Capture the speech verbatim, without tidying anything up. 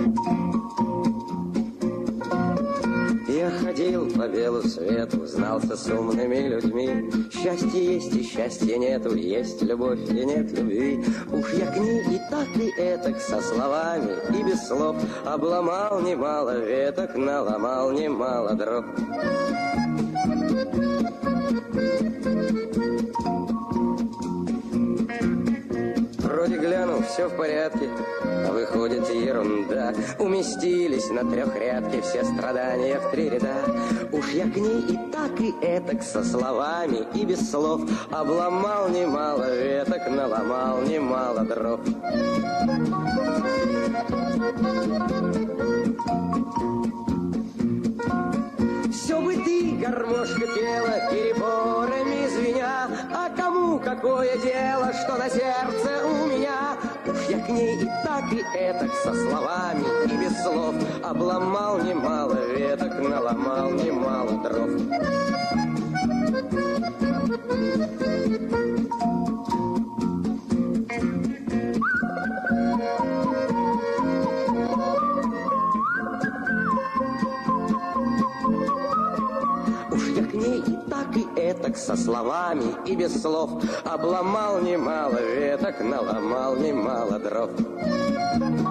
Я ходил по белу свету, знался с умными людьми. Счастье есть и счастья нету, есть любовь и нет любви. Уж я к ней и так и этак со словами и без слов обломал немало веток, наломал немало дров. Вроде глянул, все в порядке, а выходит ерунда. Уместились на трехрядке все страдания в три ряда. Уж я к ней и так и этак со словами и без слов обломал немало веток, наломал немало дров. Все бы ты, гармошка, пела, переборами звеня, а кому какое дело, что на сердце у меня? Уж я к ней и так и этак со словами и без слов обломал немало веток, наломал немало дров. Этак со словами и без слов обломал немало веток, наломал немало дров.